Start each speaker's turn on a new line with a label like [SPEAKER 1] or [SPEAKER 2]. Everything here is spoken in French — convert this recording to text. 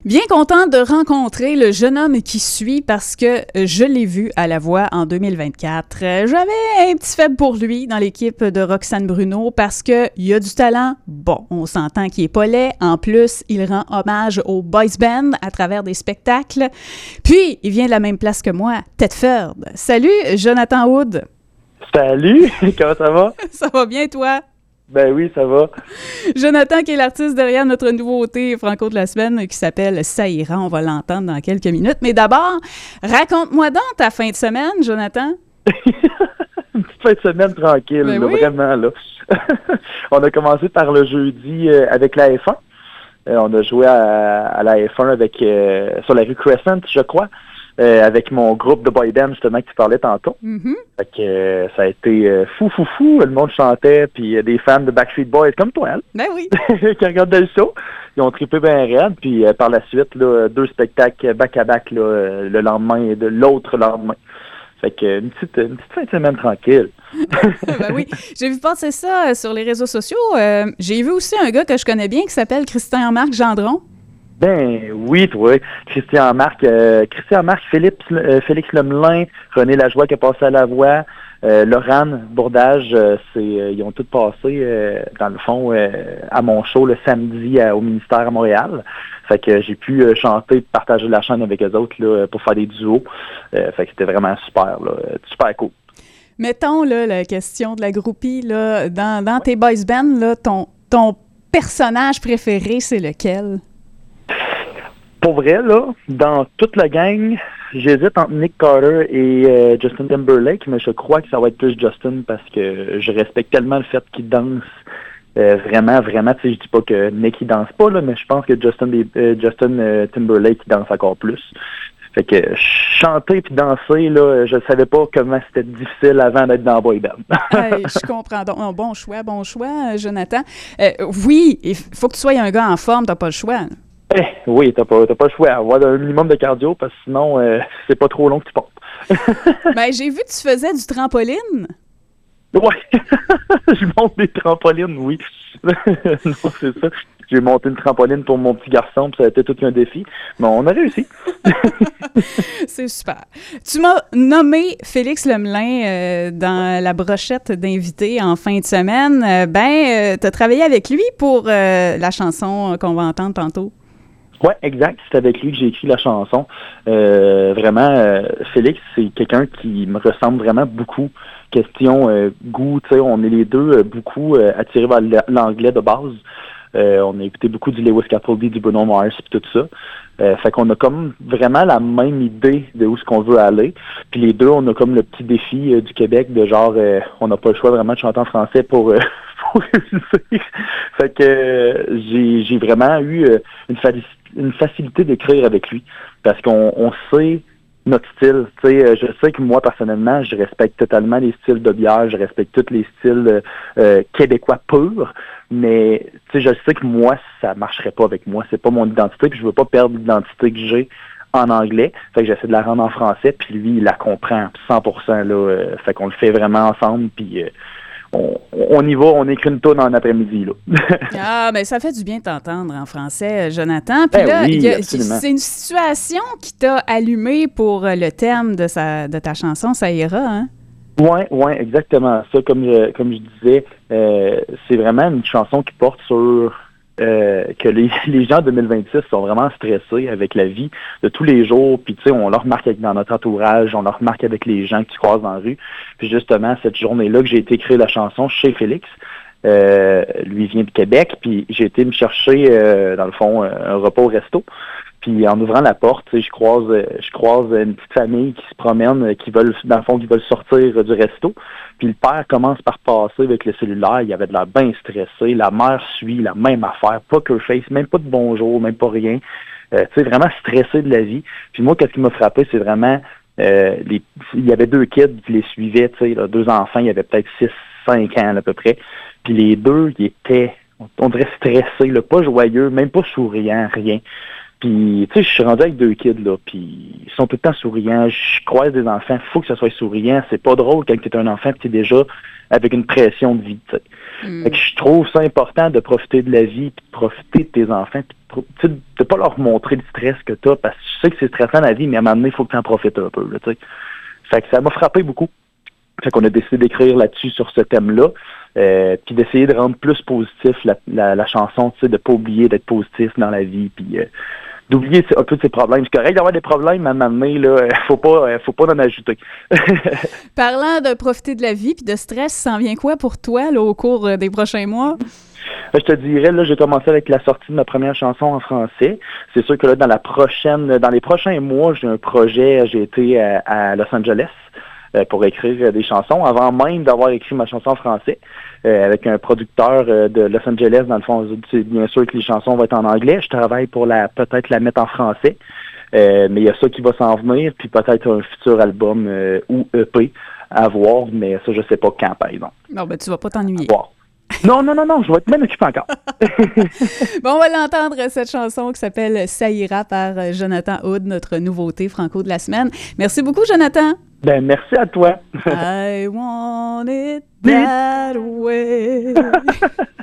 [SPEAKER 1] Bien contente de rencontrer le jeune homme qui suit parce que je l'ai vu à La Voix en 2024. J'avais un petit faible pour lui dans l'équipe de Roxane Bruno parce qu'il a du talent. Bon, on s'entend qu'il est pas laid. En plus, il rend hommage au boys band à travers des spectacles. Puis, il vient de la même place que moi, Thetford. Salut, Jonathan Wood.
[SPEAKER 2] Salut, comment ça va?
[SPEAKER 1] Ça va bien, toi?
[SPEAKER 2] Ben oui, ça va.
[SPEAKER 1] Jonathan, qui est l'artiste derrière notre nouveauté franco de la semaine qui s'appelle Ça ira. On va l'entendre dans quelques minutes. Mais d'abord, raconte-moi donc ta fin de semaine, Jonathan.
[SPEAKER 2] Une petite fin de semaine tranquille,
[SPEAKER 1] Ben
[SPEAKER 2] là,
[SPEAKER 1] oui.
[SPEAKER 2] vraiment. Là. On a commencé par le jeudi avec la F1. On a joué à la F1 avec sur la rue Crescent, je crois, avec mon groupe de boy band, justement, que tu parlais tantôt.
[SPEAKER 1] Mm-hmm.
[SPEAKER 2] Fait que ça a été fou. Le monde chantait, puis des fans de Backstreet Boys, comme toi, hein,
[SPEAKER 1] Ben oui.
[SPEAKER 2] qui regardaient le show. Ils ont trippé bien raide, puis par la suite, là, 2 spectacles back-à-back là, le lendemain et de l'autre lendemain. Fait que une petite fin de semaine tranquille.
[SPEAKER 1] Ben oui. J'ai vu passer ça sur les réseaux sociaux. J'ai vu aussi un gars que je connais bien qui s'appelle Christian-Marc Gendron.
[SPEAKER 2] Ben oui, toi. Christian-Marc, Félix Lemelin, René Lajoie qui a passé à La Voix, Laurane Bourdage, ils ont tous passé, dans le fond, à mon show le samedi au ministère à Montréal. Fait que j'ai pu chanter, partager la chaîne avec eux autres là, pour faire des duos. Fait que c'était vraiment super, là, super cool.
[SPEAKER 1] Mettons là, la question de la groupie. Là, dans tes boys bands, là, ton personnage préféré, c'est lequel?
[SPEAKER 2] Pour vrai, là, dans toute la gang, j'hésite entre Nick Carter et Justin Timberlake, mais je crois que ça va être plus Justin parce que je respecte tellement le fait qu'il danse vraiment, tu sais, je dis pas que Nick il danse pas, là, mais je pense que Justin Timberlake il danse encore plus. Fait que chanter puis danser, là, je savais pas comment c'était difficile avant d'être dans boy band.
[SPEAKER 1] Hey, je comprends. Donc, bon choix, Jonathan. Oui, il faut que tu sois un gars en forme, t'as pas le choix.
[SPEAKER 2] Oui, t'as pas le choix. Avoir un minimum de cardio parce que sinon, c'est pas trop long que tu portes.
[SPEAKER 1] Ben, j'ai vu que tu faisais du trampoline.
[SPEAKER 2] Ouais, je monte des trampolines, oui. Non, c'est ça. J'ai monté une trampoline pour mon petit garçon, puis ça a été tout un défi. Mais on a réussi.
[SPEAKER 1] C'est super. Tu m'as nommé Félix Lemelin dans la brochette d'invités en fin de semaine. Tu as travaillé avec lui pour la chanson qu'on va entendre tantôt.
[SPEAKER 2] Ouais, exact. C'est avec lui que j'ai écrit la chanson. Félix, c'est quelqu'un qui me ressemble vraiment beaucoup. Question goût, tu sais, on est les deux beaucoup attirés vers l'anglais de base. On a écouté beaucoup du Lewis Capaldi, du Bruno Mars et tout ça. Fait qu'on a comme vraiment la même idée de où ce qu'on veut aller. Puis les deux, on a comme le petit défi du Québec de genre, on n'a pas le choix vraiment de chanter en français pour réussir. Fait que j'ai vraiment eu une facilité d'écrire avec lui parce qu'on sait notre style. Tu sais, je sais que moi, personnellement, je respecte totalement les styles de bière, je respecte tous les styles québécois purs, mais tu sais, je sais que moi, ça marcherait pas avec moi. C'est pas mon identité, puis je veux pas perdre l'identité que j'ai en anglais. Fait que j'essaie de la rendre en français, puis lui, il la comprend 100%, là. Fait qu'on le fait vraiment ensemble, puis on y va, on écrit une tourne en après-midi, là.
[SPEAKER 1] Ah, ben ça fait du bien de t'entendre en français, Jonathan. Puis là,
[SPEAKER 2] oui, absolument.
[SPEAKER 1] c'est une situation qui t'a allumé pour le thème de ta chanson, Ça ira, hein?
[SPEAKER 2] Ouais, exactement. Ça, comme je disais, c'est vraiment une chanson qui porte sur que les gens de 2026 sont vraiment stressés avec la vie de tous les jours. Puis tu sais, on le remarque dans notre entourage, on le remarque avec les gens qui croisent dans la rue. Puis justement, cette journée-là que j'ai été écrire la chanson chez Félix, lui vient de Québec, puis j'ai été me chercher, dans le fond, un repas au resto. Puis en ouvrant la porte, je croise une petite famille qui se promène, qui veulent sortir du resto. Puis le père commence par passer avec le cellulaire, il avait de l'air bien stressé. La mère suit la même affaire, poker face, même pas de bonjour, même pas rien. Vraiment stressé de la vie. Puis moi, qu'est-ce qui m'a frappé, c'est vraiment il y avait 2 kids qui les suivaient, tu sais, 2 enfants, il y avait peut-être 6-5 ans à peu près. Puis les deux, ils étaient, on dirait stressés, là, pas joyeux, même pas souriants, rien. Puis, tu sais, je suis rendu avec 2 kids, là, puis ils sont tout le temps souriants. Je croise des enfants, il faut que ça soit souriant. C'est pas drôle quand tu es un enfant et tu es déjà avec une pression de vie, tu sais. Fait que je trouve ça important de profiter de la vie, puis de profiter de tes enfants, puis de pas leur montrer le stress que tu as, parce que je sais que c'est stressant la vie, mais à un moment donné, il faut que tu en profites un peu, là, tu sais. Fait que ça m'a frappé beaucoup. Fait qu'on a décidé d'écrire là-dessus, sur ce thème-là, puis d'essayer de rendre plus positif la chanson, tu sais, de pas oublier d'être positif dans la vie, puis d'oublier un peu de ses problèmes. C'est correct d'avoir des problèmes, mais à un moment donné, là, faut pas en ajouter.
[SPEAKER 1] Parlant de profiter de la vie puis de stress, ça en vient quoi pour toi là, au cours des prochains mois?
[SPEAKER 2] Je te dirais, là, j'ai commencé avec la sortie de ma première chanson en français. C'est sûr que là, dans les prochains mois, j'ai un projet, j'ai été à Los Angeles pour écrire des chansons, avant même d'avoir écrit ma chanson en français, avec un producteur de Los Angeles. Dans le fond, c'est bien sûr que les chansons vont être en anglais. Je travaille pour peut-être la mettre en français, mais il y a ça qui va s'en venir, puis peut-être un futur album ou EP à voir, mais ça, je sais pas quand, par exemple.
[SPEAKER 1] Non, ben tu vas pas t'ennuyer.
[SPEAKER 2] Non, je vais être bien occupé encore.
[SPEAKER 1] Bon, on va l'entendre, cette chanson qui s'appelle « Ça ira » par Jonathan Hood, notre nouveauté franco de la semaine. Merci beaucoup, Jonathan.
[SPEAKER 2] Ben, merci à toi.
[SPEAKER 1] I want it that way.